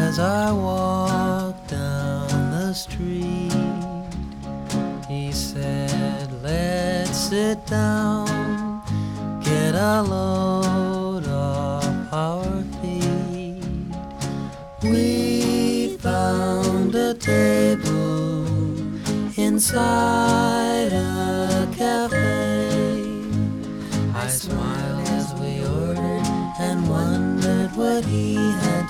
As I walked down the street, he said, let's sit down, get a load off our feet. We found a table inside a